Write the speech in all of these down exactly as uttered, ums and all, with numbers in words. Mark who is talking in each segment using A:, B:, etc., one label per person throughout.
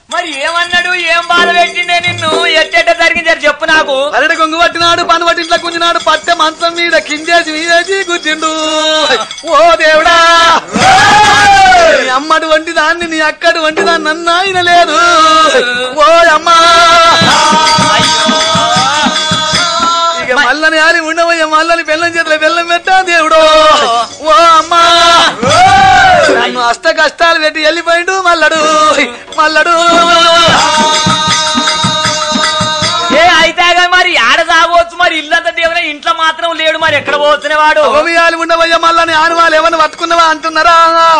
A: మరి ఏమన్నాడు ఏం బాధ పెట్టిండే నిన్ను ఎట్టెట్ట జరిగింది చెప్పు నాకు.
B: అరటి కొంగు పట్టినాడు పని పట్టి ఇంట్లో గుంజినాడు పట్టె మంచం మీద కిందేసి మీదేసి కూర్చుండు. ఓ దేవుడా నీ అమ్మడు వంటి దాన్ని నీ అక్కడు వంటి దాన్ని అన్న ఆయన లేదు. ఓ అమ్మా ఇక మల్లని ఆరి ఉండవయ్య మల్లని బెల్లం చేతుల బెల్లం పెట్టా దేవుడు. ఓ అమ్మా నన్ను అష్ట కష్టాలు పెట్టి వెళ్ళిపోయిండు మల్లడు మల్లడు.
A: ఏ అయితే మరి ఆడ సాగవచ్చు మరి ఇల్లంతా దేవునే ఇంట్లో మాత్రం లేడు మరి ఎక్కడ పోతున్న వాడు.
B: ఓవియాలు ఉండవయ్య మల్లని ఆనవాళ్ళు ఎవరిని పట్టుకున్నావా అంటున్నారా?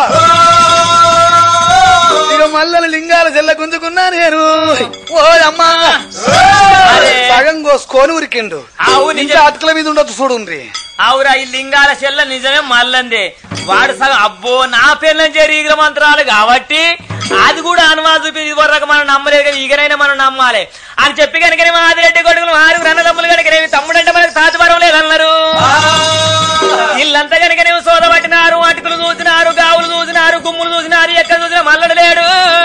B: ఇక మల్లని లింగాల చెల్ల గుంజుకున్నా నేను. ఓ అమ్మా సగం కోసుకొని ఉరికిండు. ఇంకా అటుకల మీద ఉండొచ్చు చూడుండ్రి.
A: అవురా ఈ లింగాల చెల్ల నిజమే మల్లందే వాడు సగం అబ్బో నా పేర్లని చేరి మంత్రాలు కాబట్టి అది కూడా అనువాద చూపి వరకు మనం నమ్మలేదు కానీ ఈగనైనా మనం నమ్మాలి అని చెప్పి కనుకనే మా ఆదిరెడ్డి కొడుకులు ఆరుగురు అన్నదమ్ములు కనుకనే తమ్ముడంటే మనకు తాచుపరం లేదన్నారు. ఇల్లంతా కనుకనే సోద పట్టినారు అటుకులు చూసినారు గావులు చూసినారు గుమ్ములు చూసినారు ఎక్కడ చూసినా మల్లడు లేడు.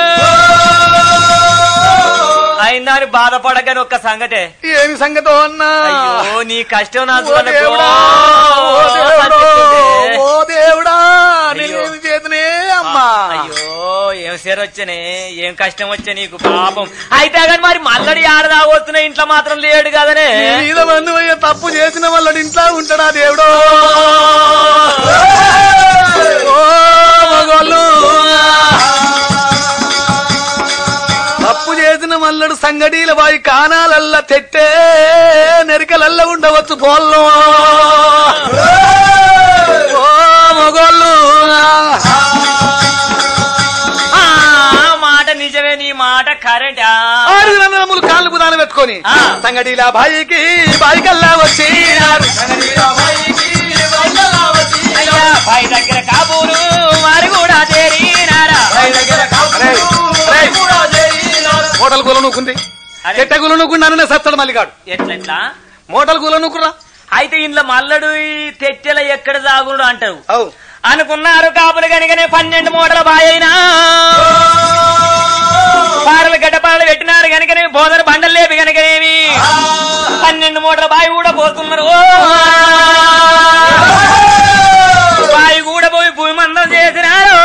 A: అయిందని బాధపడగాని ఒక్క సంగతే.
B: ఏమి సంగతో అన్నా?
A: అయ్యో నీ కష్టం నా
B: ఓ దేవుడా నేను చేతనే అమ్మా.
A: అయ్యో ఏం సేర వచ్చనే ఏం కష్టం వచ్చా నీకు పాపం. అయితే కానీ మరి మల్లడి ఆడదాగొస్తున్నా ఇంట్లో మాత్రం లేడు కదనే.
B: మీద మంది అయ్యా తప్పు చేసిన వాళ్ళడు ఇంట్లో ఉంటాడా దేవుడు? తప్పు చేసిన మల్లడు సంగడీల బాయి కానాలల్లా తెట్టే నెరికలల్లా ఉండవచ్చు పోల్లో. ఓ మొగోళ్ళు
A: మాట నిజమే నీ మాట కరెంట్.
B: ఆరుగురు అన్నదమ్ములు కాళ్ళు బుధాన పెట్టుకొని సంగడీల బాయికి బాయికల్లా వచ్చి
A: బాయి దగ్గర కాబూరు వారు కూడా చేరినారా.
B: మోటల్ కూల నూకుంది చెట్ట కూల నూకుండా అన్న సత్తడు మల్లిగాడు.
A: ఎట్లెట్లా
B: మోటల్ కూల నూకురా.
A: అయితే ఇంట్లో మల్లడు ఈ తెట్టెల ఎక్కడ సాగుడు అంటారు
B: అవు
A: అనుకున్నారు కాపులు కనుకనే పన్నెండు మూటల బాయైనా పారలు గడ్డపారలు పెట్టినారు కనుకనే బోధన బండలు లేపి కనుకనేమి పన్నెండు మూటల బాయి కూడా పోతున్నారు. బాయి కూడా పోయి భూమి మందం చేసినారు.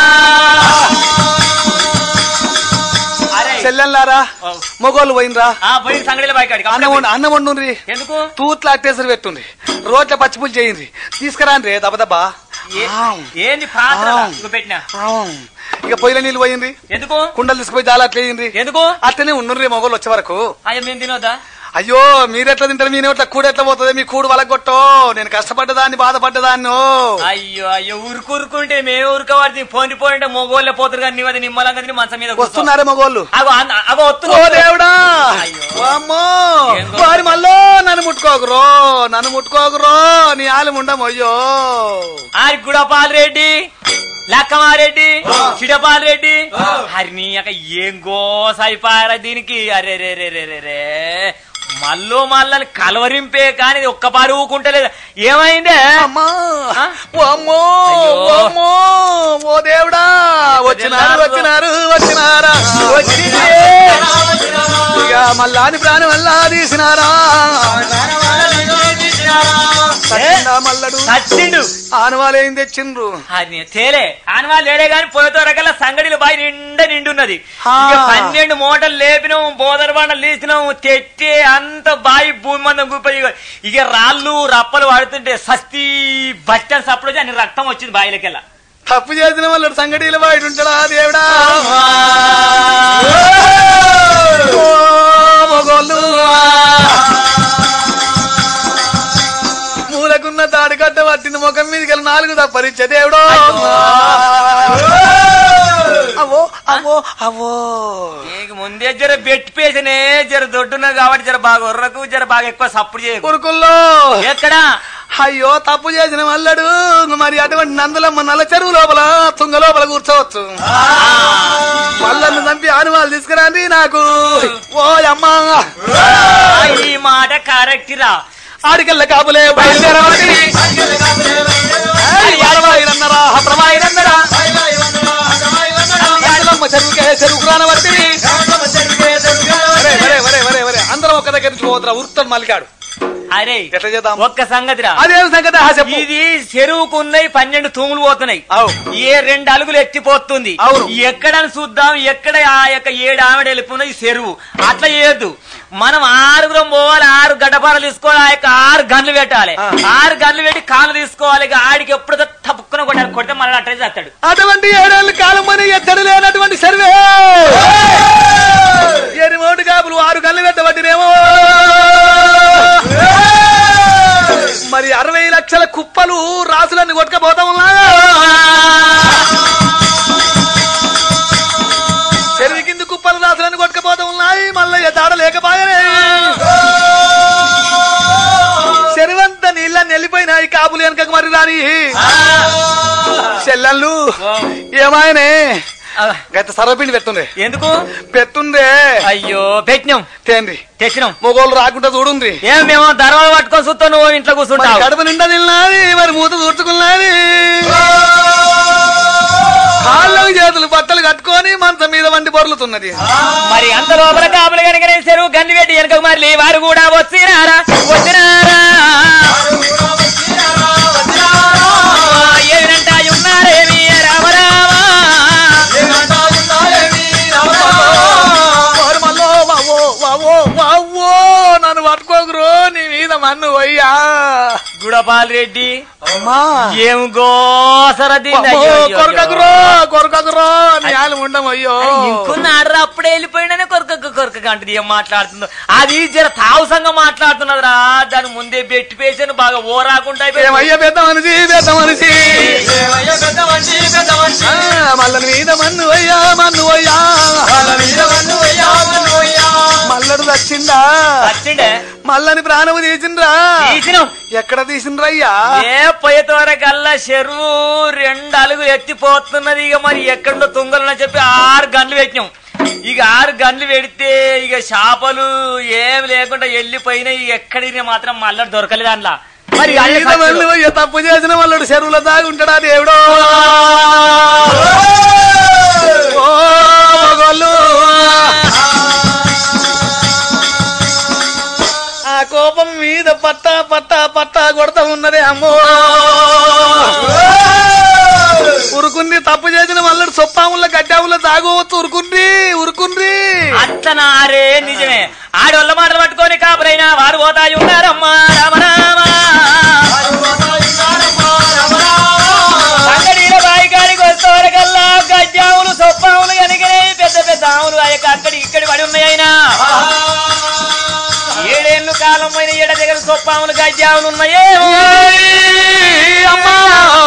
B: చెల్లెల్లారా మొగోళ్ళు పోయినరా
A: పోయి సంగడిలో బాయికాడి
B: అన్నం అన్నం వండుండ్రి.
A: ఎందుకు
B: తూట్ల అట్టేసరి పెట్టుండ్రి రోట్ల పచ్చిపులు చేయండి తీసుకురాండ్రి దబదబ్బా.
A: ఏంది పాత్ర పెట్టినా
B: ఇక పొయ్యిల నీళ్ళు పోయింది
A: ఎందుకు
B: కుండలు తీసుకుపోయి దాలా అట్లేయండి ఎందుకు అట్లనే ఉండుండ్రి మొగోళ్ళు వచ్చే వరకు.
A: అయ్యో మేము తినొద్దా?
B: అయ్యో మీరెట్లా తింటారు మీ నోట్ల కూడ ఎట్లా పోతుంది మీ కూడు వలగొట్టో నేను కష్టపడ్డదాన్ని బాధపడ్డదాన్ని.
A: అయ్యో అయ్యో ఊరుకూరుకుంటే మేము ఊరుకోవాలి పోని పోయింటే మొగోళ్ళే పోతారు కానీ నీవది నిమ్మలంగా మంచం మీద
B: వస్తున్నారే మొగోళ్ళు.
A: అగో
B: ఓ దేవుడా అమ్మో వారి మళ్ళీ నన్ను ముట్టుకోకురో నన్ను ముట్టుకోకురో నీ ఆలు ఉండము. అయ్యో
A: ఆరి గుడపాల్ రెడ్డి లక్కమారెడ్డి చిడపాల్ రెడ్డి హరి నీ అక్క ఏం గోసైపోయారా దీనికి. అరే రే రే రే రే రే మల్లో మల్లని కలవరింపే కానీ ఒక్క పారి ఊకుంటలేదు. ఏమైందే
B: అమ్మో ఓ దేవుడా వచ్చినారు వచ్చినారు వచ్చినారా ఇక మల్లాని ప్రాణం వల్ల తీసినారా. మల్లడు
A: చచ్చిండు
B: ఆనవాళ్ళు ఏం తెచ్చిండ్రు
A: తేలే ఆనవాళ్ళు లేడే గాని పోయేతోరకల్లా సంగడిలో బాయి నిండా నిండున్నది. పన్నెండు మూటలు లేపినాం బోదర బండలు తీసినాం తెట్టే అంత బాయి భూమి మందం గుప్పి ఇక రాళ్ళు రప్పలు పడుతుంటే సస్తి బట్టలు సప్పుడు అని రక్తం వచ్చింది బాయిలకెళ్ళా.
B: తప్పు చేసిన వాళ్ళు సంగడిలో బయట ఉంటాడా దేవుడా? మొగోళ్ళు మూలకున్న తాడు కట్ట పట్టిన ముఖం మీదకి నాలుగు తప్పరిచ్చే దేవుడు. అవో అవో అవో
A: ముందే జర బెట్టి పేసనే జర దొడ్డున్నది కాబట్టి జర బాగా ఉర్రకు జర బాగా ఎక్కువ సప్పుడు చేయ
B: కొరుకుల్లో
A: ఎక్కడా.
B: అయ్యో తప్పు చేసిన మల్లడు మరి అటువంటి నందులమ్మ నల్ల చెరువు లోపల తుంగ లోపల కూర్చోవచ్చు. మల్లను చంపి ఆనువాళ్ళు తీసుకురాండి నాకు. ఓ అమ్మా
A: ఈ మాట కరెక్ట్ రా.
B: ఆడికెళ్ళ కాబులే బయలుదేరవాడి చెరువుకే చెరుకు రానబట్టి ఉరికిపోతున్నా ఉరుకుతాడు మల్లికాడు.
A: అరే
B: ఎట్లా చేద్దాం?
A: ఒక్క సంగతిరా,
B: అదేం సంగతి ఆ చెప్పు.
A: ఇది చెరువుకు ఉన్నాయి పన్నెండు తూములు పోతున్నాయి.
B: అవు.
A: ఏ రెండు అలుగులు ఎత్తిపోతుంది.
B: అవును.
A: ఎక్కడని చూద్దాం, ఎక్కడ ఆ యొక్క ఏడు ఆవిడ వెళ్ళిపోయినాయి చెరువు. అట్లా చేయొద్దు, మనం ఆరుగురం పోవాలి, ఆరు గడ్డపారలు తీసుకోవాలి, ఆ యొక్క ఆరు గన్లు పెట్టాలి. ఆరు గన్లు పెట్టి కాళ్ళు తీసుకోవాలి. ఇక ఆడికి ఎప్పుడు తప్పుకున్న కొట్టాలి, కొడితే మళ్ళీ అట్లా చేస్తాడు.
B: అటువంటి ఏడేళ్ళు కాలం అని ఎత్తడు లేనటువంటి సర్వే ఎరిమోటు కాపులు ఆరు గన్లు పెట్టబట్టినేమో మరి అరవై లక్షల కుప్పలు రాసులన్నీ కొట్టుకపోతా ఉన్నా. చెరువు కింది కుప్పలు రాసులన్నీ కొట్టుకపోతా ఉన్నాయి. మళ్ళీ దాడ లేకపోయానే చెరువంతా నీళ్ళని వెళ్ళిపోయినాయి. కాపులు వెనకకు మరి రాని చెల్లెళ్ళు ఏమాయనే గత సర్వపిండి పెట్టుండే.
A: ఎందుకు
B: పెట్టుండే?
A: అయ్యో పెట్టినాం,
B: తేండి
A: తెచ్చినాం.
B: మొగోళ్ళు రాకుండా చూడుంది.
A: ఏం మేము దర్వాలు పట్టుకొని చూస్తావు, నువ్వు ఇంట్లో కూర్చుంటావు.
B: కడుపు నిండా తిన్నది, మరి మూత దూర్చుకున్నది. కాళ్ళకు చేతులు బట్టలు కట్టుకొని మంచం మీద వండి బొర్లుతున్నది.
A: మరి అంత లోపల కాపులు కనుక చెరువు గన్ను పెట్టి వెనక మరి వారు కూడా వచ్చినారా వచ్చినారా ఏమిటంటా ఉన్నారేమి రామరామా
B: నన్ను పట్టుకోకురు, నీ మీద మన్ను పోయ్యా.
A: గుడపాల్ రెడ్డి
B: అమ్మా
A: ఏం గోసర
B: కొరకకురో కొరకకురో నేను ఉండమయ్యో.
A: ఇంకున్నాడు అప్పుడే వెళ్ళిపోయినా కొరక కొరక అంటది. ఏం మాట్లాడుతుందో అది జర తావుసంగా మాట్లాడుతున్నది రా. దాని ముందే బెట్టి పేసాను బాగా ఓ రాకుండా
B: అయ్యా పెద్ద మనిషి పెద్ద మనిషి మల్లడి మీద మన్ను అయ్యా మన్ను అయ్యా మల్లడు వచ్చిందా?
A: వచ్చిండే.
B: మల్లని ప్రాణము తీసిండ్రా?
A: తీసినాం.
B: ఎక్కడ తీసిండ్రా అయ్యా?
A: ఏ పోయేతోరకల్లా చెరువు రెండు అలుగులు ఎత్తిపోతున్నది. ఇక మరి ఎక్కడో తుంగలని చెప్పి ఆరు గన్లు పెట్టినాం. ఇక ఆరు గన్లు పెడితే ఇక చేపలు ఏమి లేకుండా వెళ్ళిపోయినాయి. ఎక్కడికి మాత్రం మల్లడు దొరకలేదు అందులో. మరి
B: తప్పు చేసిన వాళ్ళు చెరువులో దాగి ఉంటాడా దేవుడో? ఆ కోపం మీద పట్టా పట్టా పట్టా కొడతా ఉన్నదే అమ్మో. ఉరుకుంది తప్పు చేసిన వాళ్ళు సొప్పాముల గడ్డాముల దాగవచ్చు. ఉరుకుండ్రి ఉరుకుండ్రి
A: అట్లనారే నిజమే. ఆడోళ్ళ మాటలు పట్టుకొని కాపురైనా వారు పోతాయి ఉన్నారమ్మా రామరామా. అంగడిలో బాయికాడికి వస్తేవరకల్లా గడ్డాములు సొప్పాములు కనుకనే పెద్ద పెద్ద ఆవులు ఆ యొక్క అక్కడి ఇక్కడి పడి ఉన్నాయైనా. ఏడేళ్ళు కాలం పైన ఏడ దగ్గర సొప్పాములు గడ్డాములు ఉన్నాయే అమ్మా.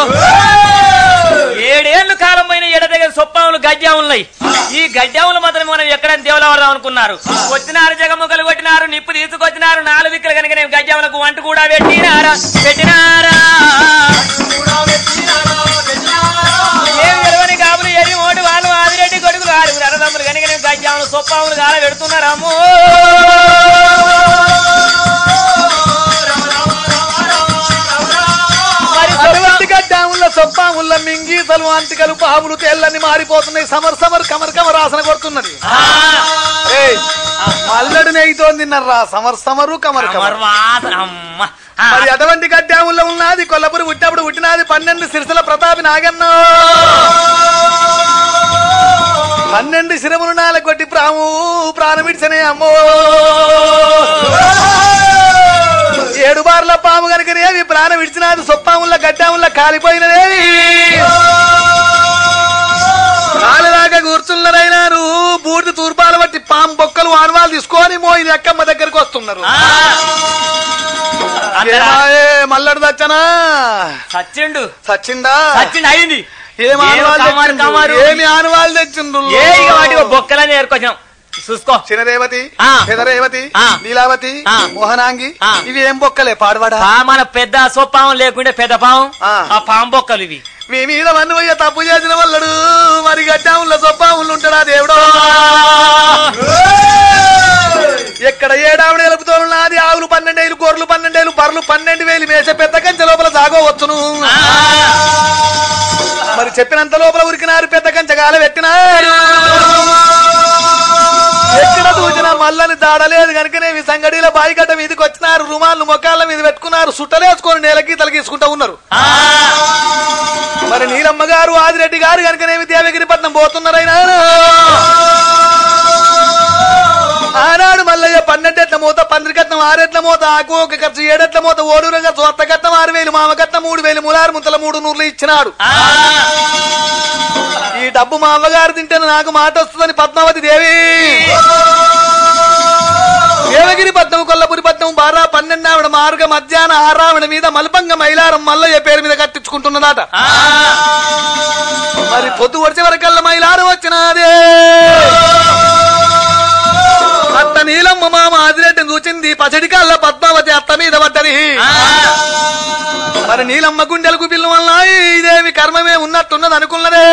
A: ఏడేళ్లు కాలం పైన ఎడ దగ్గర సొప్పాములు గడ్జాములు ఉన్నాయి. ఈ గడ్జాములు మాత్రం మనం ఎక్కడ దేవులవరం అనుకున్నారు. వచ్చినారు జగముగలు కొట్టినారు, నిప్పు తీసుకొచ్చినారు. నాలుగు దిక్కులు కనుక నేను గడ్జాములకు వంట కూడా పెట్టినారా పెట్టినారా. ఏం గెలవని కాపులు ఎరి ఓటు వాళ్ళు ఆదిరెడ్డి కొడుకులు ఆరుగురు అన్నదమ్ములు కనుక నేను గడ్జాములు సొప్పాములు కాల పెడుతున్నారాము.
B: గడ్డాముల సొప్పాముల మింగీతలు అంతికలు పాములు తెల్లని మారిపోతున్నాయి. సమర్ సమర్ కమర్ కమర్ ఆసన కొడుతున్నది. మల్లడు నెయ్యితో తిన్నారా సమర్ సమరు కమర్ కమర్. మరి అటువంటి గడ్డాముల్లో ఉన్నది కొల్లపురి పుట్టినప్పుడు పుట్టినది పన్నెండు సిరిసల ప్రతాపి నాగన్న. పన్నెండు శిరములు నాల కొట్టి ప్రాము ప్రాణమిడిచనే అమ్మో. ఏడు బార్ల పాము కనుకనేవి ప్రాణం విడిచినది. సొప్పాముల గడ్డాముల కాలిపోయినదేవి. కాలిదాకా కూర్చున్నరైనారు. బూడిద తూర్పాలు బట్టి పాము బొక్కలు ఆనవాళ్ళు తీసుకొని మోయిది అక్కమ్మ దగ్గరికి వస్తున్నారు. మల్లడు దచ్చనా
A: సచ్చిండు
B: సచ్చిండా
A: సచ్చిండు అయింది.
B: ఏమి ఆనవాళ్ళు తెచ్చిండ్రు?
A: వాటి బొక్కలని ఏర్కొచ్చినాం. చూసుకో.
B: చినరేవతి పెదరేవతి నీలావతి మోహనాంగి ఇవి ఏం బొక్కలే పాడవాడా?
A: మన పెద్ద సొప్పాము లేకుంటే పెద్ద పాము ఆ పాము బొక్కలు ఇవి.
B: మీ మీద వన్ను పోయే తప్పు చేసిన వాళ్ళడు మరి గడ్డాముల్లో సొప్పాములు ఉంటాడా దేవుడో? ఎక్కడ ఏడావిడ ఎలుపుతోన్నది. ఆవులు పన్నెండేళ్ళు, గొర్రెలు పన్నెండేళ్ళు, బర్రెలు పన్నెండు వేలు మేసే పెద్ద కంచె లోపల జాగోవచ్చును. మరి చెప్పినంత లోపల ఉరికినారు, పెద్ద కంచె గాల పెట్టినారు. ఎక్కడ చూసినా మల్ల చల్లని దాడలేదు కనుకనేమి సంగడిలో బాయిగడ్డ మీదకి వచ్చినారు. రుమాలు మొకాళ్ళ మీద పెట్టుకున్నారు. సుట్టలేసుకొని నేలకి తలగీసుకుంటా ఉన్నారు. మరి నీలమ్మ గారు ఆదిరెడ్డి గారు కనుకనేమి దేవగిరిపట్నం పోతున్నారైనా ఆనాడు మల్లయ్య పన్నెండెట్ల మూత పందిరికట్నం ఆరెట్ల మూత ఆకు ఒక ఖర్చు ఏడెట్ల మూత ఓడూరు ఖర్చు అత్త కట్నం ఆరు వేలు మామ కట్నం మూడు వేలు ములారు ముంతల మూడు నూర్లు ఇచ్చినాడు. ఈ డబ్బు మా అమ్మగారు తింటే నాకు మాట వస్తుందని పద్మావతి దేవి దేవగిరి పట్నం కొల్లపురి పట్నం బారా పన్నెండు ఆవిడ మార్గ మధ్యాహ్న ఆరావిడ మీద మల్పంగ మైలారం మల్లయ్య పేరు మీద కట్టించుకుంటున్నదాట. మరి పొద్దు వచ్చే వరకల్లా మైలారం వచ్చినాదే. అత్త నీలమ్మ మామ ఆదిరెడ్డిని చూచింది. పచ్చడి కళ్ళ పద్మావతి అత్త మీద పడ్డది. మరి నీలమ్మ గుండెలకు పిల్లు వల్ల ఇదేమి కర్మమే ఉన్నట్టున్నది అనుకున్నదే.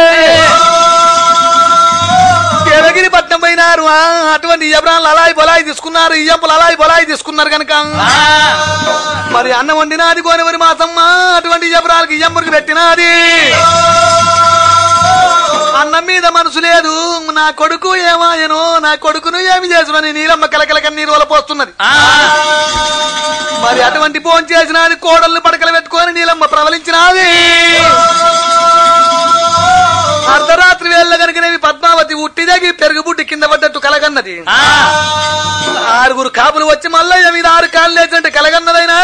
B: దేవగిరి పట్నం పోయినారు. అటువంటి ఇయ్యబ్రాన్లు అలాయి బొలాయి తీసుకున్నారు. ఇయ్యంపులు అలాయి బొలాయి తీసుకున్నారు కనుక మరి అన్నం వండినాది కోనవరి మాసమ్మ అటువంటి ఇయ్యబ్రాలకి ఇయ్యంపురికి పెట్టినాది. అన్నం మీద మనసు లేదు. నా కొడుకు ఏమాయను నా కొడుకును ఏమి చేసుమని నీలమ్మ కలకల కన్నీరు వల్ల పోస్తున్నది. మరి అటువంటి ఫోన్ చేసినది. కోడల్ని పడకలు పెట్టుకొని నీలమ్మ ప్రవలించినది. అర్ధరాత్రి వేళ్ళ కనుకనేవి పద్మావతి ఉట్టి దగ్గి పెరుగు బుట్టి కింద పడ్డట్టు కలగన్నది. ఆరుగురు కాపులు వచ్చి మల్లయ్య మీద ఆరు కాళ్ళు లేచినట్టు కలగన్నదైనా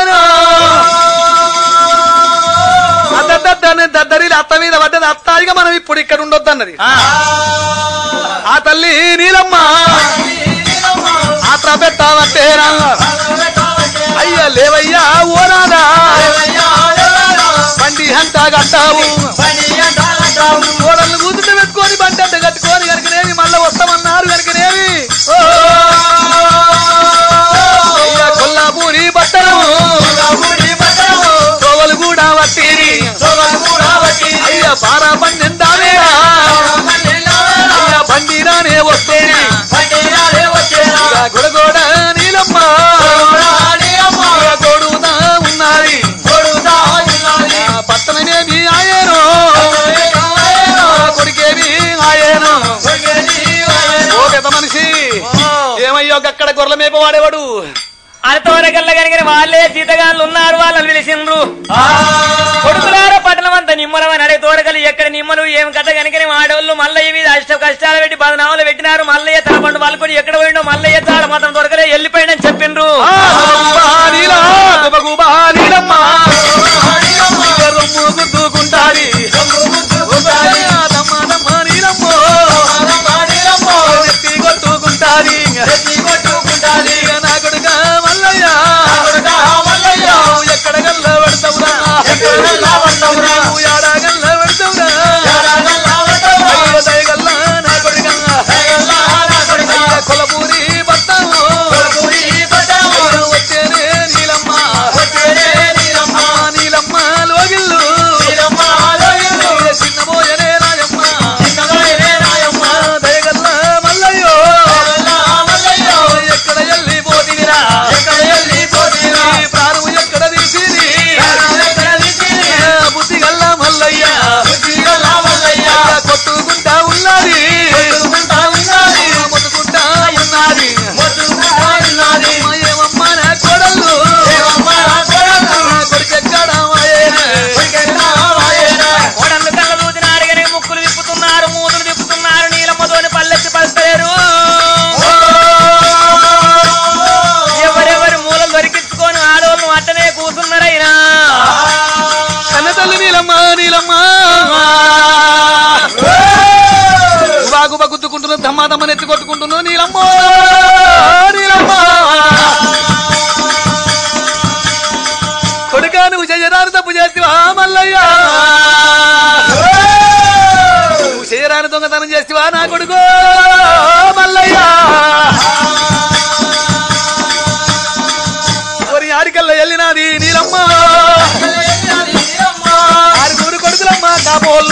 B: దద్దరిలు అత్త మీద పడ్డది. అత్తాయిగా మనం ఇప్పుడు ఇక్కడ ఉండొద్దన్నది. ఆ తల్లి నీలమ్మ ఆత్ర పెట్టావట్టేరా అయ్యా లేవయ్యా ఓనాదా బండి అంతా కట్టావు ఓడళ్ళు కూతుట పెట్టుకొని బండి అంట కట్టుకొని కనుకనేవి మళ్ళా వస్తామన్నారు కనుకనేవి కొల్లాపూరి బట్టలు సోవలు కూడా వట్టిరి అయ్యా బారా బండి ఎందావేరా అయ్యా బండి రానే వస్తేనే గొడగోడ నీలమ్మ గొడుగుతా ఉన్నది పట్టణమేమి ఆయనో కొడుకేమి ఆయనో ఓ పెద్ద మనిషి ఏమయ్యో అక్కడ గొర్రెల మేప వాడేవాడు
A: అరతోరగల్ల కనుక వాళ్ళే జీతగాళ్ళు ఉన్నారు. వాళ్ళని పిలిచిండ్రు. కొడుకులార పట్టణం అంతా నిమ్మలమని అడే తోరగలు ఎక్కడ నిమ్మలు ఏం కథ కనుకనే ఆడవాళ్ళు మల్లయ్య మీద అష్ట కష్టాలు పెట్టి బదనామలు పెట్టినారు. మల్లయ్య తన పండు వాళ్ళు కూడా ఎక్కడ పోయిండో మల్లయ్య తాడ మాత్రం దొరకలే వెళ్ళిపోయిండని చెప్పిండ్రు.
B: ఎక్కడ గల్ల పడతావురా ఎడగల్ల పడతావురా దయగల్ల నా కొడుకన్నా కొలపూరి పడతావు వచ్చేనే నీలమ్మ నీలమ్మ లోగిల్లు చిన్నబోయనే రాయమ్మ దయగల్ల మల్లయ్యో ఎక్కడ వెళ్ళిపోతివిరా ప్రాణం ఎక్కడ తీసిరి బుద్ధి గల్ల మల్లయ్య కొట్టుకుంటా ఉన్నది మొత్తుకుంటా ఉన్నది ఏమమ్మ నా కోడళ్ళు కొడుకెక్కడ
A: కోడళ్ళు కళ్ళ చూసినారు కానీ ముక్కులు తిప్పుతున్నారు మూతులు తిప్పుతున్నారు. నీలమ్మతోని పల్లెత్తి పలుస్తలేరు. ఎవరెవరి మూలలు దొరికించుకొని ఆడవాళ్ళు అట్టనే కూర్చున్నారైనా
B: కన్న తల్లి నీలమ్మ నీలమ్మ బాగు బగుద్దుకుంటున్నా దమ్మా దమ్మని ఎత్తి కొట్టుకుంటున్నావు నీలమ్మ నీలమ్మ కొడుకా నువ్వు చేయరాని తప్పు చేస్తావా మల్లయ్య నువ్వు చేయరాని దొంగతనం చేస్తావా నా కొడుకు మల్లయ్య ఒరి ఆడికల్లా వెళ్ళినాది నీలమ్మ ఆరుగురు కొడుకులమ్మ కాబోళ్ళు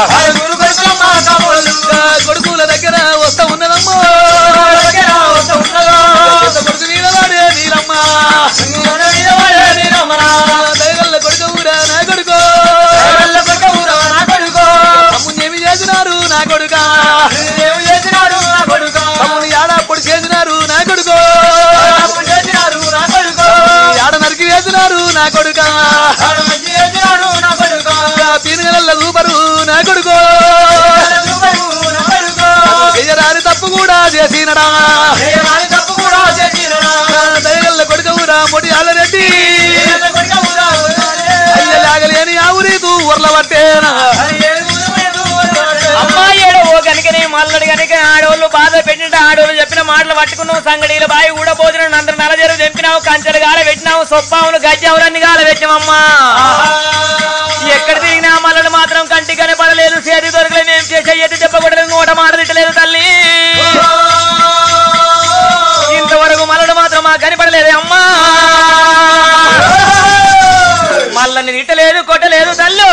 B: కొడుకుల దగ్గర వస్తా ఉన్నదమ్మ కొడుకు మీద వాడే నీలమ్మ దయగల్ల కొడుకురా నా కొడుకు తమ్ముని ఏమి చేసినారు నా కొడుక తమ్ముని ఏడా పొడి చేసినారు నా కొడుకు తప్పు కూడా చేసినడా దయగల్ల కొడుకవురా మొడి ఆలరెడ్డి అయ్యలాగలేని ఆవురీతూ ఊర్ల పట్టేనా
A: అమ్మాయిడు ఓ కనుకనే మల్లడు కనుక ఆడోళ్ళు బాధ పెట్టినట్టు ఆడోళ్ళు చెప్పిన మాటలు పట్టుకున్నావు సంగడీలు బాయి కూడా పోతున్నావు అందరు నలజరు తెంపినావు కంచెలు గాల పెట్టినావు సొప్పావులు గజ్జావులన్నీ గాల పెట్టినామమ్మా ఎక్కడ తిరిగినా మల్లడు మాత్రం కంటి కనపడలేదు చేతి దొరకలేదు మేము చేసే ఎత్తి చెప్పకూడదు నోట మాట తిట్టలేదు తల్లి ఇంతవరకు మల్లడు మాత్రం మాకు కనపడలేదు అమ్మా మల్లని తిట్టలేదు కొట్టలేదు తల్లు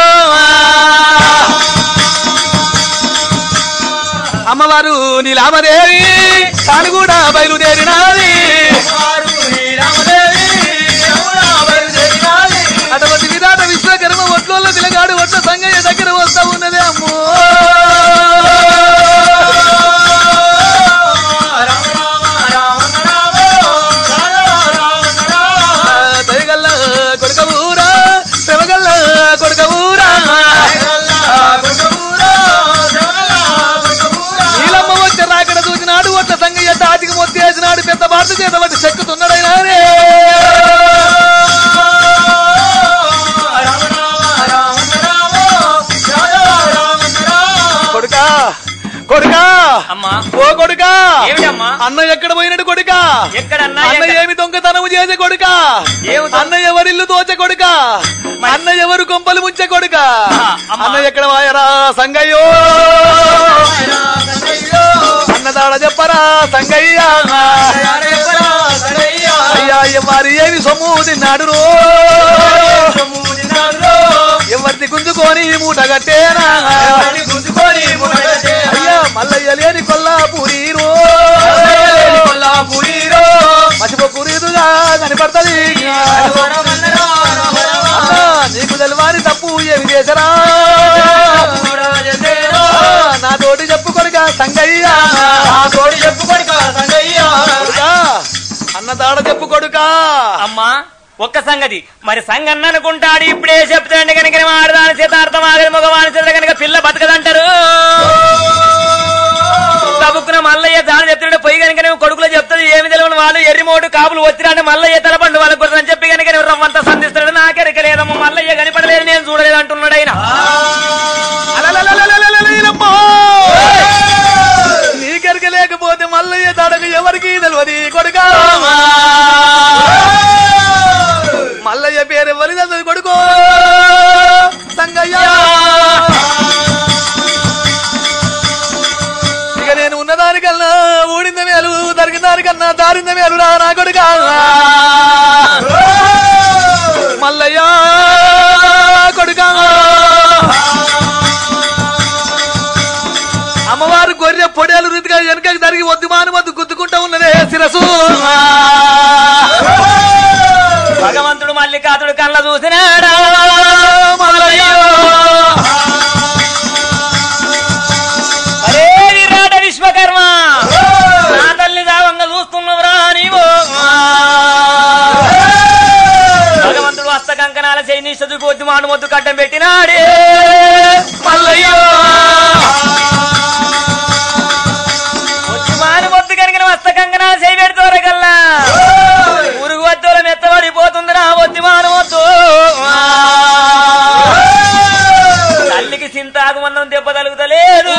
B: అమ్మవారు నీలామదేవి తాను కూడా బయలుదేరినాది అటువంటి విరాట విశ్వకర్మ ఒట్లోళ్ళ తిలగాడు ఒట్ల సంగయ్య దగ్గర వస్తా ఉన్నదే అమ్మో దయగల్ల కొడుక ఊరా శివగల్ల కొడుక ఊరా రాకడ చూసినాడు ఒట్ల సంగయ్య తాటికి మొత్తేసినాడు పెద్ద బాట చేత బట్టి చెక్కుతున్నాడైనా కొడుకా కొడుకా
A: అమ్మా
B: ఓ కొడుకా
A: ఏమిటమ్మా
B: అన్న ఎక్కడ పోయినాడు కొడుకా
A: ఎక్కడన్నా
B: అన్న ఏమి దొంగతనము చేసే కొడుకా అన్న ఎవరిల్లు దోచే కొడుకా అన్న ఎవరు కొంపలు ముంచే కొడుకా అన్న ఎక్కడ వాయరా సంగయ్యో అన్నదాడ చెప్పరా సంగయ్య అయ్యా ఎవరి ఏమి సొమ్ము తిన్నాడు రో ఎవరిని గుంజుకొని మూట కట్టేనా అయ్యా మల్లయ్య లేని కొల్లాపూరి రో మసిపోకూరిదుగా కనపడుతుంది నీకు తెలవాని తప్పు ఏమి చేసరా నా తోటి చెప్పుకొనిక సంగయ్య తోటి చెప్పుకొనిక సంగయ్య అన్న తాడ చెప్పుకొడుకా
A: అమ్మా ఒక్క సంగతి మరి సంగన్న అనుకుంటాడు ఇప్పుడే చెప్తాండి కనుక ఆడదాని చేత అర్థం ఆగని మగవాని చేత కనుక పిల్ల బతకదంటారు తబుక్కున మల్లయ్య దాని చెప్తుంటే పోయి కనుక కొడుకులో చెప్తాడు ఏమి తెలియని వాళ్ళు ఎర్రిమోటు కాపులు వచ్చిరాంటే మల్లయ్య తలపండు వాళ్ళ కొడుకుని చెప్పి కనుక రమ్మంతా సంధిస్తాడు నాకెరక లేదమ్మా మల్లయ్య కనిపడలేదు నేను చూడలేదు అంటున్నాడు ఆయన
B: నీకెరక లేకపోతే మల్లయ్య తడకు ఎవరికి తెలియదు కొడుకా మల్లయ్య పేరు ఎవరి తెలుసు కొడుకో సంగయ్య ఇక నేను ఉన్నదానికన్నా ఊడింద మేలు దరికిన దానికన్నా దారింద మేలు రా నా కొడుకా మల్లయ్య కొడుకా అమ్మవారు గొర్రె పొడేలు రీతిగా వెనకకి జరిగి వద్దు మాను వద్దు గుద్దుకుంటా ఉన్నదే శిరసు
A: భగవంతుడు మల్లికాతుడు కళ్ళ చూసినాడా అరే విరాట విశ్వకర్మ నా తల్లి దావంగా చూస్తున్నవరా నీవు భగవంతుడు హస్త కంకణాల చేయి నిష్ఠ పొద్దు మాను మొద్దు కట్టం పెట్టినాడే మల్లయ్య మాను మొద్దు కనుక హస్త కంకణాలు చేయి పెడతారకల్లా ఊరుగు వద్దుల మెత్తబడిపోతుందిరా వద్దు మాను వద్దు తల్లికి చింతాకు మందం దెబ్బ తలుగుతలేదు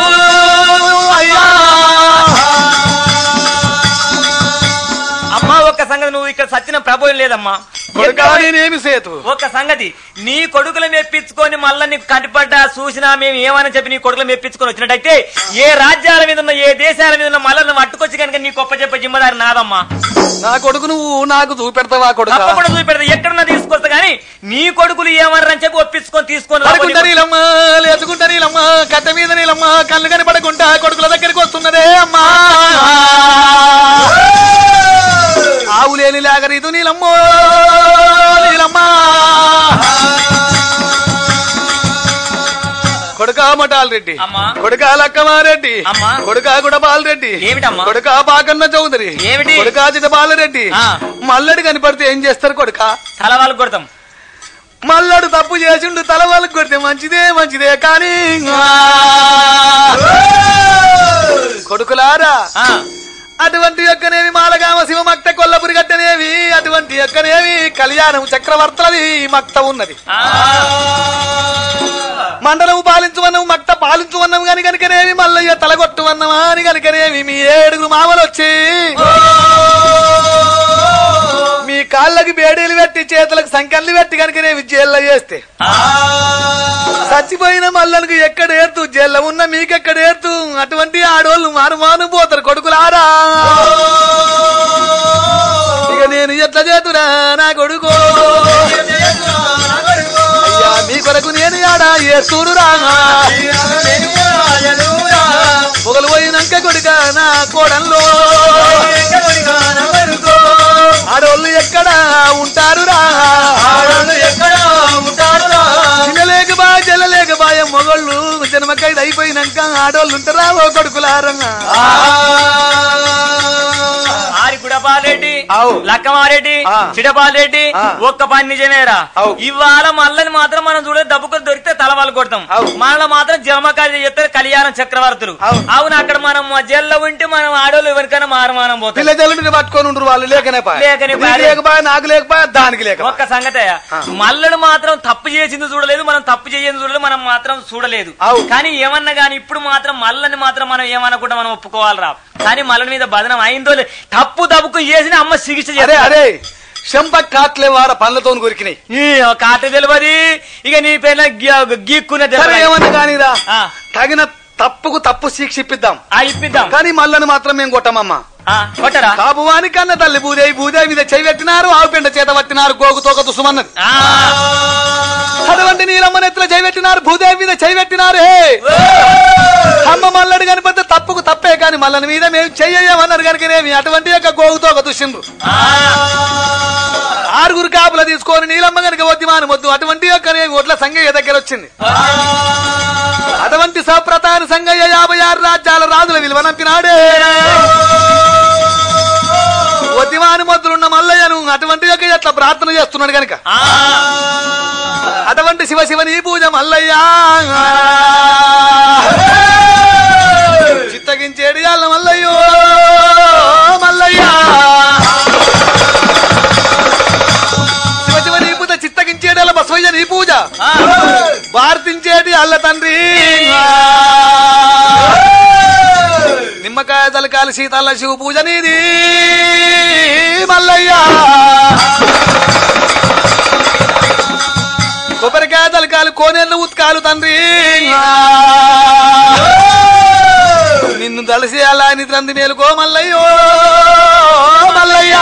A: అమ్మా ఒక్క సంగతి నువ్వు ఇక్కడ సచ్చిన ప్రభోయం లేదమ్మా
B: నేనేమి సేతు
A: ఒక్క సంగతి నీ కొడుకులు మెప్పించుకొని మళ్ళా నీకు కనిపడ్డా చూసినా మేము ఏమని చెప్పి నీ కొడుకులు మెప్పించుకొని వచ్చినట్టయితే ఏ రాజ్యాల మీద ఉన్న ఏ దేశాల మీద ఉన్న మళ్ళీ నువ్వు అట్టుకొచ్చి కనుక నీ గొప్ప చెప్పే జిమ్మదారి నాదమ్మా
B: నా కొడుకు నువ్వు నాకు చూపెడతావా కొడుకు
A: తప్పకుండా చూపెడతా ఎక్కడున్నా తీసుకొస్తా గానీ నీ కొడుకులు ఏమన్నారని చెప్పి ఒప్పించుకొని తీసుకొని
B: నీలమ్మా లేచుకుంటా నీలమ్మా కట్ట మీద నీలమ్మా కళ్ళు కనపడకుండా కొడుకుల దగ్గరికి వస్తున్నదే అమ్మా ఆవు లేని లాగరీదు నీలమ్మో నీలమ్మా కొడుకా మటాల్ రెడ్డి కొడుకా లక్కమారెడ్డి కొడుకా గుడబాల్ రెడ్డి కొడుకా బాకన్న చౌదరి కొడుకా చిటబాలరెడ్డి మల్లడి కనిపడితే ఏం చేస్తారు కొడుకా
A: తల వాళ్ళకి కొడతాం
B: మల్లడు తప్పు చేసిండు తల వాళ్ళకి కొడితే మంచిదే మంచిదే కానీ కొడుకులారా
A: ఆ,
B: అటువంటి యొక్కనేవి మాలగామ శివ మక్త కొల్లపురి గట్టనేవి అటువంటి యొక్కనేవి కళ్యాణం చక్రవర్తులది మక్త ఉన్నది
A: ఆ.
B: మండలము పాలించువన్నము మక్త పాలించువన్నము గని కనుకనేవి మల్లయ్య తలగొట్టువన్నమా అని కనుకనేవి మీ ఏడుగురు మామలు వచ్చి మీ కాళ్ళకి బేడీలు పెట్టి చేతులకు సంకల్లు పెట్టి కనుకనేవి జైల్లో చేస్తే చచ్చిపోయిన మల్లనికి ఎక్కడ ఏర్తు జైల్లో ఉన్న మీకెక్కడ ఏర్తు అటువంటి ఆడోళ్ళు మారుమాను పోతారు కొడుకులారా ఇక నేను ఎట్లా చేతురా నా కొడుకో అయ్యా మీ కొరకు నేను ఆడా ఏస్తూరు రాగా పొగలు పోయినాక కొడుక నా కోడల్లో ఆడోళ్ళు ఎక్కడ ఉంటారు రా చిన్నలేక బా చెల్లలేక బాయ మొగళ్ళు జన్మకైదు అయిపోయినాక ఆడోళ్ళు ఉంటారా ఓ కొడుకులారంగా
A: ఆరిపుడపాలరెడ్డి
B: అవు.
A: లక్కమారెడ్డి
B: ఆ.
A: చిడపాలరెడ్డి
B: ఆ.
A: ఒక్క పని నిజమేరా
B: అవు.
A: ఇవాళ మల్లని మాత్రం మనం చూడే దబ్బుకొని దొరికితే తలవాళ్ళు కొడతాం
B: అవు.
A: మనలో మాత్రం జమకాలు చెప్తారు కళ్యాణం చక్రవర్తులు
B: అవు.
A: అవును అక్కడ మనం జైల్లో ఉంటే మనం ఆడోళ్ళు ఎవరికైనా మారమానం పోతాం
B: పిల్ల జల్లుని పట్టుకొని ఉండరు వాళ్ళు లేకనే పాయ.
A: లేకనే పాయ.
B: నీకు లేకపోయా నాకు లేకపోయా దానికి లేక
A: ఒక్క సంగతే మల్లడు మాత్రం తప్పు చేసింది చూడలేదు మనం తప్పు చేసింది చూడలేదు మనం మాత్రం చూడలేదు
B: అవు.
A: కానీ ఏమన్నా గాని ఇప్పుడు మాత్రం మల్లని మాత్రం మనం ఏమనకుండా మనం ఒప్పుకోవాలిరా కానీ మల్లడి మీద బదనం అయిందో లేదు. తప్పు తప్పుకు చేసిన అమ్మ చికిత్స
B: అరే
A: చేయాలి
B: అరే చెంప కాట్లే వార పళ్ళతో కొరికినాయి
A: కాట తెలియదు ఇక నీ పేర్ల గీక్కునే
B: సరే ఏమన్నా కానీరా
A: ఆ.
B: తగిన తప్పుకు తప్పు శిక్ష ఇప్పిద్దాం
A: ఇప్పిద్దాం
B: కానీ మళ్ళని మాత్రం మేము కొట్టమమ్మా
A: ఆ, కొట్టరా
B: కాపువాని కన్న తల్లి భూదేవి భూదేవి మీద చెయ్యి పెట్టినారు ఆవు పిండ చేత పట్టినారు గోగు తోక దుసుమన్నది
A: ఆ.
B: అటువంటి నీలమ్మ నెత్తుల చెయ్యి పెట్టినారు భూదేవి మీద చెయ్యి పెట్టినారు హే అమ్మ మల్లడు కనిపిస్తే తప్పుకు తప్పే కాని మల్లని మీద మేము చెయ్యమన్నారు కనుకనేమి అటువంటి యొక్క గోగు తోక దుష్సిండ్రు
A: ఆ.
B: ఆరుగురు కాపుల తీసుకొని నీలమ్మ కనుక వద్ది మాని వద్దు అటువంటి యొక్క ఒట్ల సంగయ్య దగ్గర వచ్చింది అటువంటి సప్రతాన సంగయ్య యాభై ఆరు రాజ్యాల రాజుల విలువనంపినాడే వద్దిమాని మొద్దులున్న మల్లయ్యను అటువంటి యొక్క ఎట్లా ప్రార్థన చేస్తున్నాడు గనక
A: ఆ.
B: అటువంటి శివ శివని పూజ మల్లయ్య చిత్తగించేడి అల్ల మల్లయ్యో మల్లయ్య శివ శివని పూజ చిత్తగించేడి అల్ల బసవయ్య నీ పూజ
A: ఆ.
B: భారతించేటి అల్ల తండ్రి నిమ్మకాయ తలకాలి సీతల్ల శివ పూజ నీది మల్లయ్య కొబ్బరికాయ తలకాలు కోనేళ్ళు ఉత్కాలు తండ్రి నిన్ను తలసి అలా నిద్రంది మేలుకో మల్లయ్యో మల్లయ్య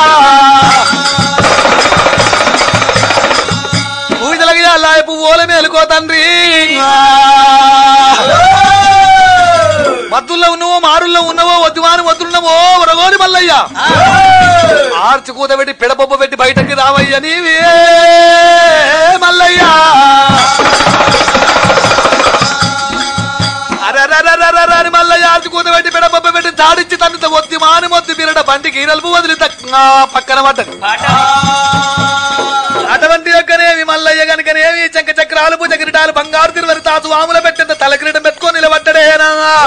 B: పూజలకి అలా పువ్వుల మేలుకో తండ్రి మద్దుల్లో ఉన్నవో మారుల్లో ఉన్నవో వద్దువాని వద్దున్నవో వరగోని మల్లయ్య ఆర్చి కూత పెట్టి పిడపొప్ప పెట్టి బయటకి రావయ్య నీవే మల్లయ్య అరే మల్లయ్య ఆర్చి కూత పెట్టి పిడపొప్ప పెట్టి దాడిచ్చి తన్నుత వద్ది మాని మొద్దు బిరడ బండికి నలుపు వదిలి పక్కన పడ్డది అటువంటి యొక్కనేవి మల్లయ్య గనుకనేవి చంక చక్రాలు భుజ కిరీటాలు బంగారు తిరువరి తాసు వాముల పెట్టిన తల కిరీటం పెట్టుకొని నిలబడ్డడేనా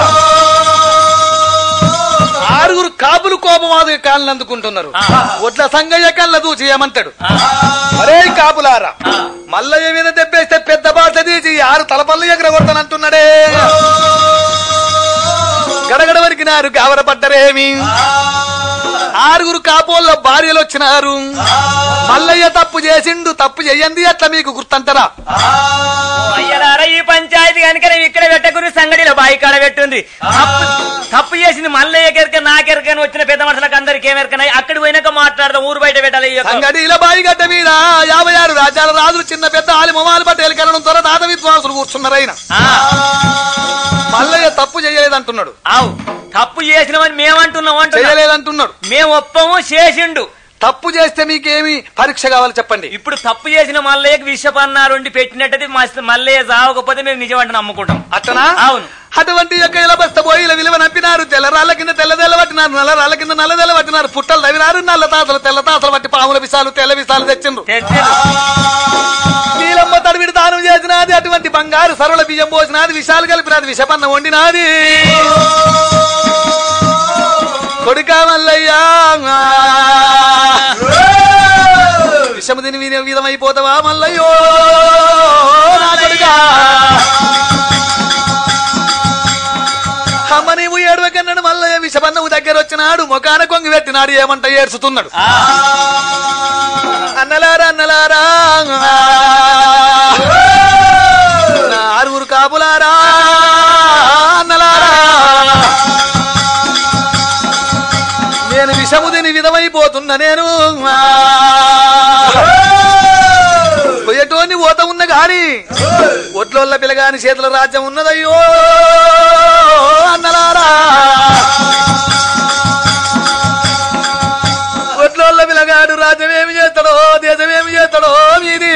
B: ఆరుగురు కాపులు కోపమాదు కాళ్ళని అందుకుంటున్నారు ఒట్ల సంగయ్య కళ్ళ దూచి ఏమంటాడు అరే కాపులారా మల్లయ్య మీద దెబ్బేస్తే పెద్ద బాట తీసి ఆరు తలపల్లి ఎగరగొడతానంటున్నాడే గడగడ వరికినారు గావరపడ్డరేమి ఆరుగురు కాపోళ్ళ భార్యలు వచ్చినారు మల్లయ్య తప్పు చేసిండు తప్పు చెయ్యండి అట్లా మీకు గుర్తంటారా
A: అయ్యలారా ఈ పంచాయతీ కనుక ఇక్కడ పెట్టకుని సంగడిలో బాయి కాడ పెట్టుంది తప్పు తప్పు చేసింది మల్లయ్య కెరక నాకెరకని వచ్చిన పెద్ద మనుషులకు అందరికి ఏమెరకనాయి అక్కడికి పోయినాక మాట్లాడదాం ఊరు బయట పెట్టాలి ఈ యొక్క
B: సంగడిల బాయి గడ్డ మీద యాభై ఆరు రాజ్యాల రాజులు చిన్న పెద్ద ఆలి మొమాలు పట్టేలు కనడం త్వర తాత విద్వాంసులు కూర్చున్నారైన
A: ఆ.
B: మల్లయ్య తప్పు చేయలేదంటున్నాడు
A: అవు తప్పు చేసినవని మేమంటున్నాం అంటున్నాం
B: చేయలేదంటున్నాడు
A: మేము ఒప్పము చేసిండు
B: తప్పు చేస్తే మీకేమి పరీక్ష కావాలి చెప్పండి
A: ఇప్పుడు తప్పు చేసిన మల్లయ్యకి విషపన్నారుండి పెట్టినట్టయితే మస్తు మల్లయ్య సావకపోతే మేము నిజమంటే నమ్ముకుంటాం
B: అట్టనా
A: అవును
B: అటువంటి యొక్క ఇలా బస్త పోయి ఇలా విలువ నంపినారు తెల్లరాళ్ళ కింద తెల్లదెల్ల పట్టినారు నల్లరాళ్ళ కింద నల్లదెల్ల పట్టినారు పుట్టలు తవ్వినారు నల్ల తాతలు తెల్ల తాతలు పట్టి పాముల విషాలు తెల్ల విషాలు తెచ్చిండ్రు
A: తెచ్చిండు.
B: నీలమ్మ తడివిడి దానం చేసినది అటువంటి బంగారు సరళ బియ్యం పోసినది విషాలు కలిపినది విషపన్న వండినాది విషము తిని వినే విధమైపోతావా మల్లయ్యో నా కొడుకా అమ్మ నీవు ఏడవకన్నాడు మల్లయ్య విషపన్నము దగ్గర వచ్చినాడు ముఖాన కొంగి పెట్టినాడు ఏమంట ఏడ్చుతున్నాడు అన్నలారా అన్నలారా నా ఆరుగురు కాపులారా అన్నలారా నేను విషము తిని విధమైపోతున్నా నేను పోయేటోని పోత ఉన్న గాని ఒట్లోళ్ళ పిల్లగాని చేతుల రాజ్యం ఉన్నదయ్యో అన్నలారా ఒట్లోళ్ళ పిల్లగాడు రాజ్యం ఏమి చేస్తాడో దేశం ఏమి చేస్తాడో మీది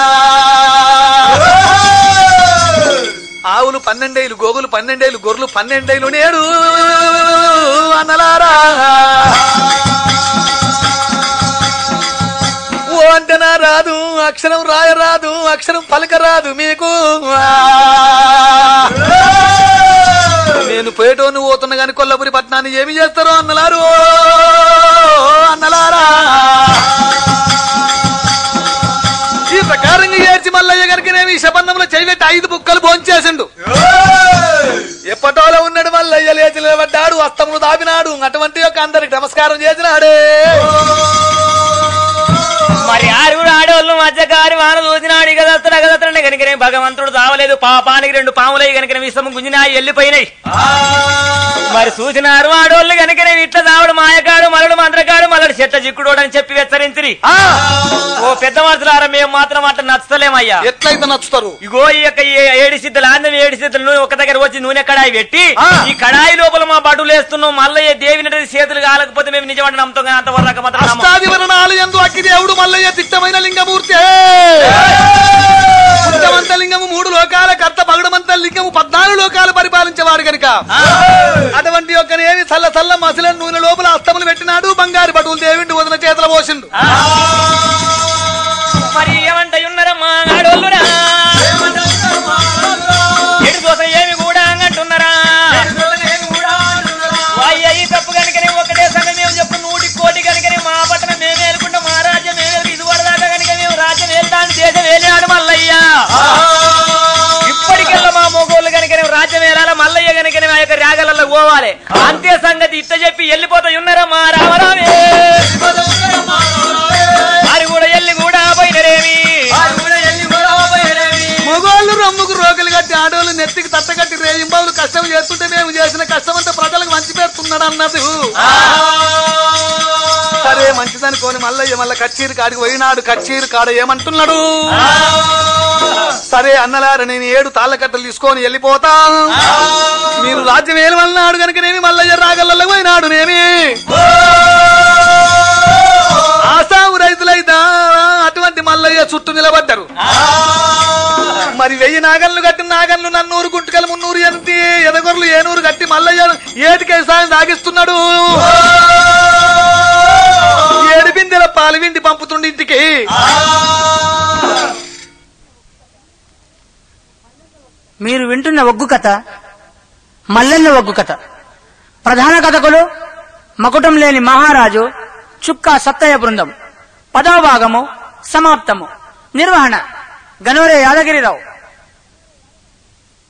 B: ఆవులు పన్నెండేళ్ళు గోగులు పన్నెండేళ్ళు గొర్రెలు పన్నెండేళ్ళు నేడు అన్నలారా ఓ అంటనా రాదు అక్షరం రాయరాదు అక్షరం పలకరాదు మీకు నేను పేటోను పోతున్నా గాని కొల్లపురి పట్టణాన్ని ఏమి చేస్తారో అన్నలారు అన్నలారా ఈ ప్రకారంగా ఏడ్చి మల్లయ్య గారికి నేను ఈ శపన్నంలో చేయబెట్టి ఐదు బుక్కలు భోంచేసిండు ఎప్పటోలో ఉన్నాడు మల్లయ్య లేచి నిలబడ్డాడు అస్తములు దాపినాడు అటువంటి యొక్క అందరికి నమస్కారం చేసినాడే
A: మరి ఆరుగురు ఆడవాళ్ళు మధ్యకారి వాన చూసినాడు ఇక దత్తడు అగదత్తడు కనుకనే భగవంతుడు తావలేదు పాపానికి రెండు పాములై కనుక విషము గుంజినాయి వెళ్ళిపోయినాయి మరి చూసినారు ఆడవాళ్ళు కనుకనే ఇట్లా తావుడు మాయకాడు మలడు మంత్రకాడు మలడు చెట్ల చిక్కుడు అని చెప్పి హెచ్చరించిరి ఓ పెద్ద మనుషులారా మేము మాత్రం అట్లా నచ్చలేమయ్యా
B: ఎట్లయితే నచ్చుతారు
A: ఇగో ఈ యొక్క ఏడు సిద్ధులు ఆందం ఏడు సిద్ధులు నూనె ఒక దగ్గర వచ్చి నూనె కడాయి పెట్టి ఈ కడాయి లోపల మా బడులు వేస్తున్నాం మల్లయ్య దేవిని చేతులు కాలకపోతే మేము నిజమంటే నమ్ముతాం కానీ అంతవరకు
B: అక్కి దేవుడు మల్లయ్య తిష్టమైన లింగమూర్తి పుట్టమంత లింగము మూడు లోకాల కర్త పగడమంత లింగము పద్నాలుగు లోకాలు పరిపాలించేవాడు కనుక అటువంటి యొక్కనేమి చల్ల చల్ల మసల నూనె లోపల అస్తములు పెట్టినాడు బంగారు బటువులు దేవిండు వదిన చేతుల పోసిండు
A: మరి ఏమంటే ఉన్నారమ్మా ఆడోళ్ళురా ఎడు కోసం ఏమి కూడా అంటున్నారా అయ్యి తప్పు కనుకనే ఒకటే సంగతి మేము చెప్పు నూటి కోటి కనుకనే మా పట్టణం మేము వేలుకుంటాం మా రాజ్యం మేము ఇది వరదాకా కనుక మేము రాజ్యం వెళ్తాను దేశం వేలాడు మల్లయ్య ఇప్పటికెల్లా మా మొగోళ్ళు కనుకనే రాజ్యం వేలాల మల్లయ్య కనుకనే ఆ యొక్క రాగలలో పోవాలి అంతే సంగతి ఇట్ట చెప్పి వెళ్ళిపోతా ఉన్నారమ్మా రామరామే అది కూడా ఎల్లి కూడా పోయినరేమి
B: మొగోళ్ళు రమ్ముకు రోగులు కట్టి ఆడోళ్ళు నెత్తికి తట్టగట్టి రేయింబావులు కష్టం చేస్తుంటే మేము చేసిన కష్టం అంతా ప్రజలకు మంచి పెడుతున్నాడు అన్నది సరే మంచిదనుకోని మల్లయ్య మళ్ళా కచ్చీరు కాడికి పోయినాడు కచ్చీరు కాడ ఏమంటున్నాడు సరే అన్నలారు నేను ఏడు తాళ్ళ కట్టలు తీసుకొని వెళ్ళిపోతా మీరు రాజ్యం ఏమన్నాడు కనుక నేమి మల్లయ్య రాగలలో పోయినాడు నేమి ఆసాము రైతులైతా అటువంటి మల్లయ్య చుట్టూ నిలబడ్డారు మరి వెయ్యి నాగన్లు కట్టి నాగన్లు నన్నూరు గుంటకలు మున్నూరు ఎనిమిది ఎదగొర్లు ఏనూరు కట్టి మల్లయ్య ఏటికే సాయం సాగిస్తున్నాడు ఏడు బిందెల పాలు విండి పంపుతుండి ఇంటికి
C: మీరు వింటున్న ఒగ్గు కథ మల్లెన్న ఒగ్గు కథ ప్రధాన కథకులు మకుటం లేని మహారాజు చుక్కా సత్తయ్య బృందం పదవ భాగము సమాప్తము నిర్వహణ గనోరే యాదగిరిరావు